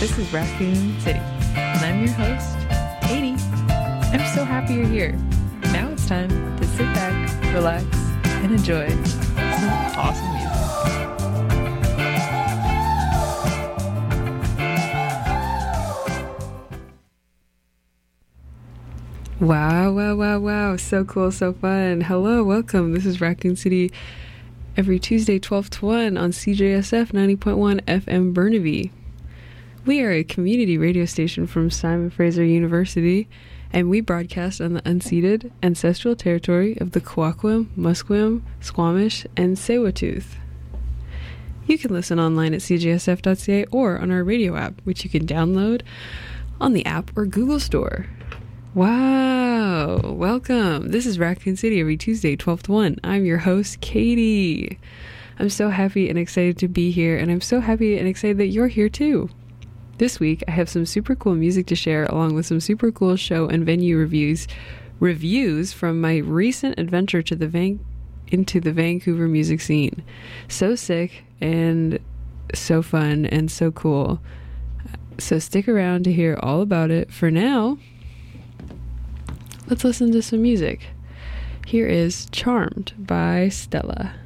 This is Raccoon City, and I'm your host, Katie. I'm so happy you're here. Now it's time to sit back, relax, and enjoy some awesome music. Wow. So cool, so fun. Hello, welcome. This is Raccoon City every Tuesday, 12 to 1 on CJSF 90.1 FM Burnaby. We are a community radio station from Simon Fraser University, and we broadcast on the unceded ancestral territory of the Kwakwam, Musqueam, Squamish, and Tsleil-Waututh. You can listen online at cjsf.ca or on our radio app, which you can download on the app or Google Store. Wow, welcome. This is Raccoon City every Tuesday, 12 to 1. I'm your host, Katie. I'm so happy and excited to be here, and I'm so happy and excited that you're here too. This week, I have some super cool music to share, along with some super cool show and venue reviews from my recent adventure to into the Vancouver music scene. So sick and so fun and so cool. So stick around to hear all about it. For now, let's listen to some music. Here is Charmed by Stella.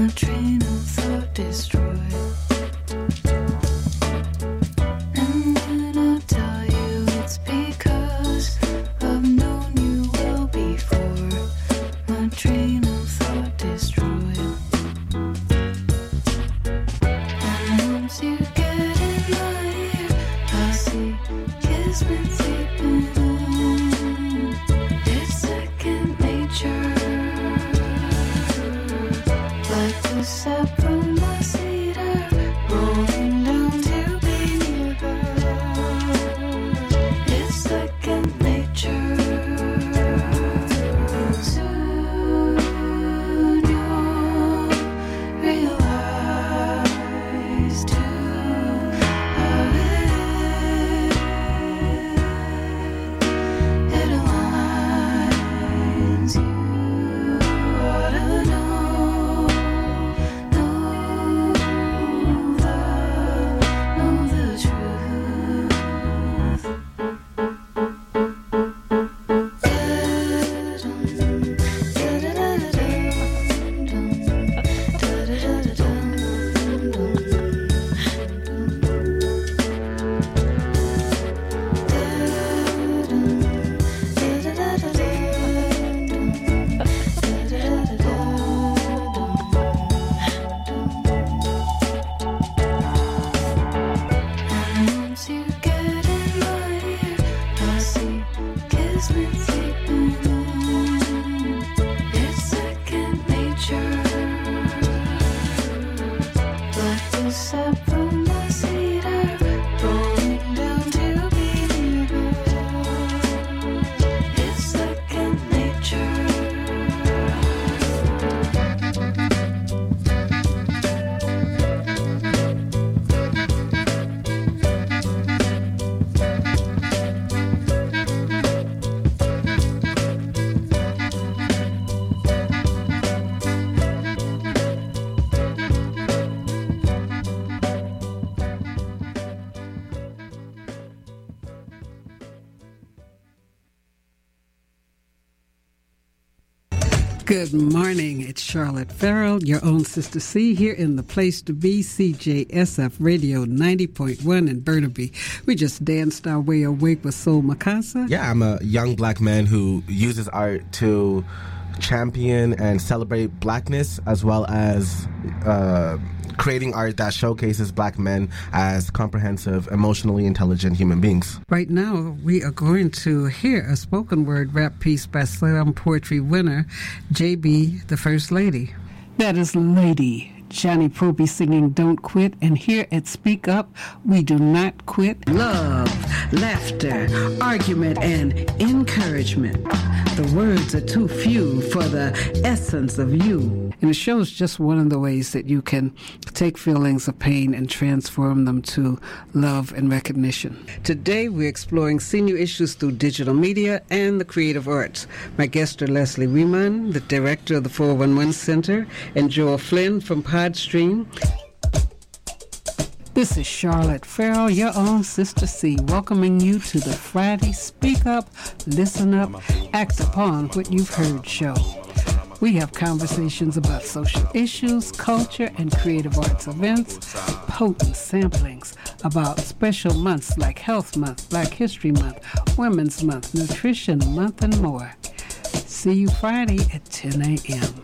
Good morning. It's Charlotte Farrell, your own Sister C, here in the place to be, CJSF Radio 90.1 in Burnaby. We just danced our way awake with Soul Makasa. Yeah, I'm a young black man who uses art to champion and celebrate blackness, as well as creating art that showcases black men as comprehensive, emotionally intelligent human beings. Right now, we are going to hear a spoken word rap piece by Slam Poetry winner JB, the First Lady. That is Lady Johnny Proby singing Don't Quit, and here at Speak Up, we do not quit. Love, laughter, argument, and encouragement. The words are too few for the essence of you. And it shows just one of the ways that you can take feelings of pain and transform them to love and recognition. Today, we're exploring senior issues through digital media and the creative arts. My guests are Leslie Riemann, the director of the 411 Center, and Joel Flynn from Podstream. This is Charlotte Farrell, your own Sister C, welcoming you to the Friday Speak Up, Listen Up, Act Upon What You've Heard show. We have conversations about social issues, culture, and creative arts events, potent samplings about special months like Health Month, Black History Month, Women's Month, Nutrition Month, and more. See you Friday at 10 a.m.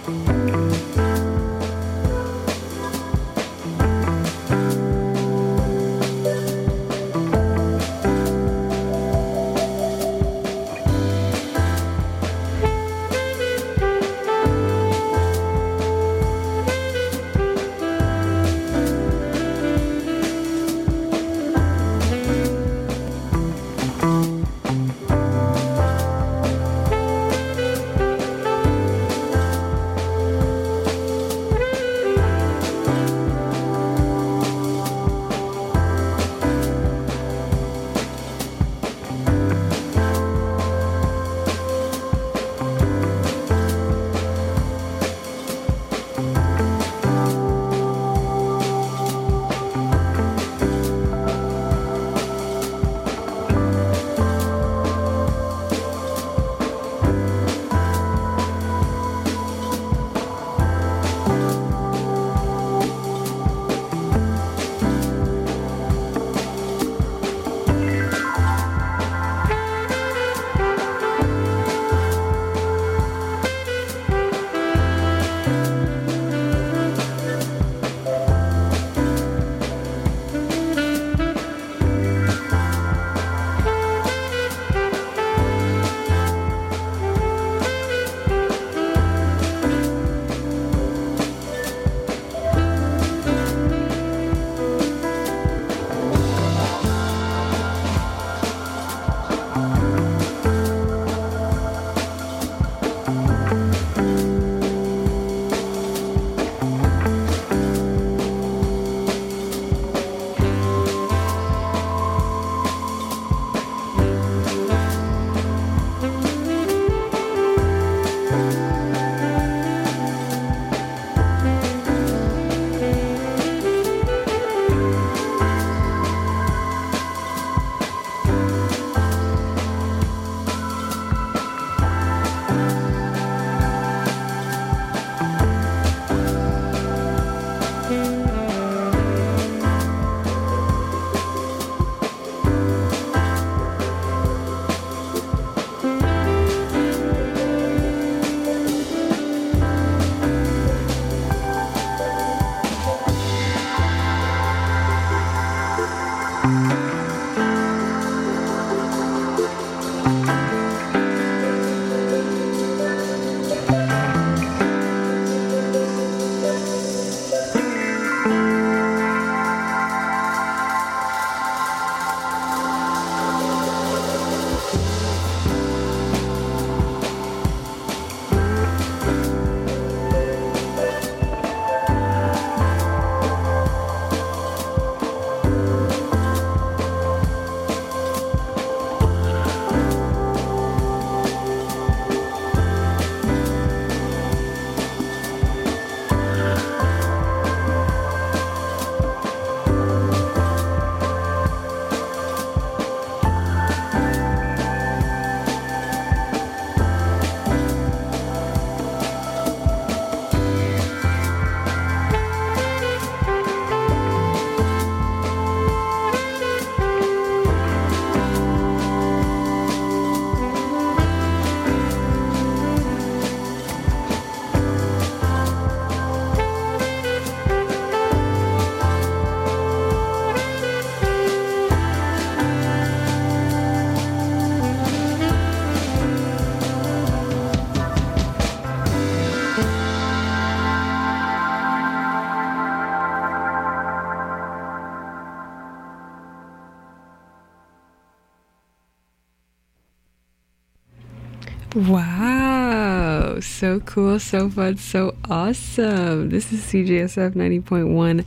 Wow, so cool, so fun, so awesome. This is CJSF 90.1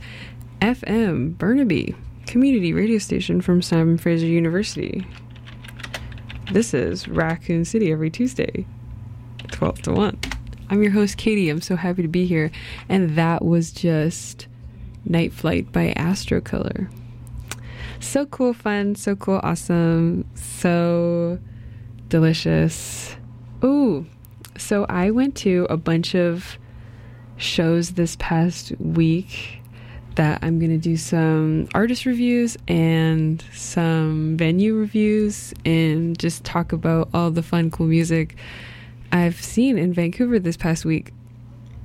FM, Burnaby, community radio station from Simon Fraser University. This is Raccoon City every Tuesday, 12 to 1. I'm your host, Katie. I'm so happy to be here. And that was just Night Flight by Astrocolor. So cool, fun, so cool, awesome, so delicious. Ooh, so I went to a bunch of shows this past week that I'm going to do some artist reviews and some venue reviews and just talk about all the fun, cool music I've seen in Vancouver this past week.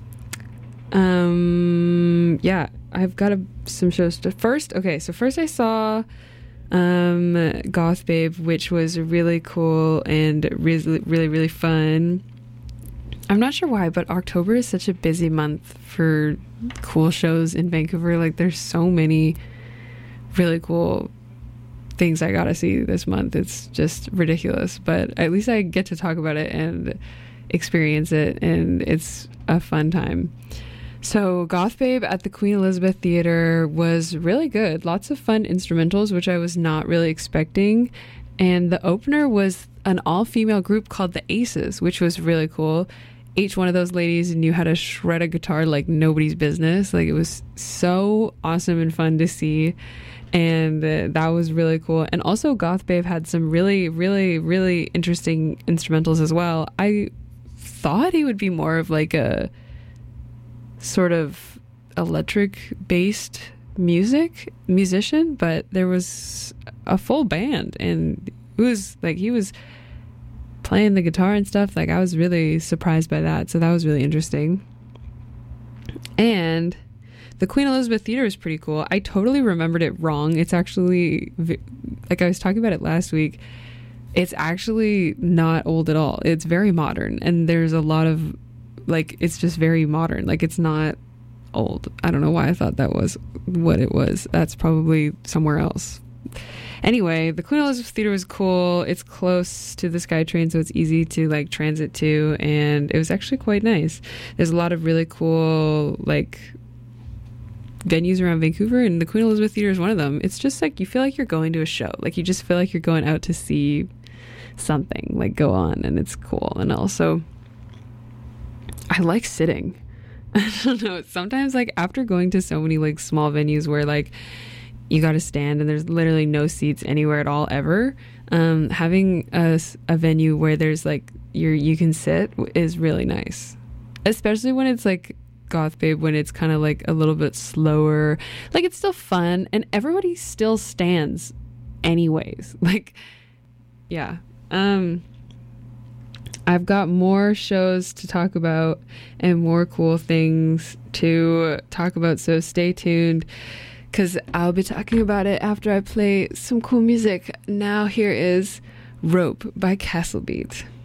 Yeah, I've got some shows to first. Okay, so first I saw Goth Babe, which was really cool and really, really, really fun. I'm not sure why, but October is such a busy month for cool shows in Vancouver. Like, there's so many really cool things I gotta see this month. It's just ridiculous, but at least I get to talk about it and experience it, and it's a fun time. So Goth Babe at the Queen Elizabeth Theatre was really good. Lots of fun instrumentals, which I was not really expecting. And the opener was an all-female group called the Aces, which was really cool. Each one of those ladies knew how to shred a guitar like nobody's business. Like, it was so awesome and fun to see. And that was really cool. And also Goth Babe had some really, really, really interesting instrumentals as well. I thought he would be more of like a sort of electric based musician, but there was a full band, and it was like he was playing the guitar and stuff. Like, I was really surprised by that, so that was really interesting. And the Queen Elizabeth Theatre is pretty cool. I totally remembered it wrong. It's actually, like I was talking about it last week, it's actually not old at all. It's very modern, and there's a lot of, like, it's just very modern. Like, it's not old. I don't know why I thought that was what it was. That's probably somewhere else. Anyway, the Queen Elizabeth Theatre was cool. It's close to the SkyTrain, so it's easy to, like, transit to, and it was actually quite nice. There's a lot of really cool, like, venues around Vancouver, and the Queen Elizabeth Theatre is one of them. It's just, like, you feel like you're going to a show. Like, you just feel like you're going out to see something, like, go on, and it's cool. And also, I like sitting. I don't know. Sometimes, like, after going to so many, like, small venues where, like, you got to stand and there's literally no seats anywhere at all ever, having a venue where there's, like, you can sit is really nice. Especially when it's, like, Goth Babe, when it's kind of, like, a little bit slower. Like, it's still fun, and everybody still stands anyways. Like, yeah. I've got more shows to talk about and more cool things to talk about, so stay tuned, because I'll be talking about it after I play some cool music. Now here is Rope by Castle Beat.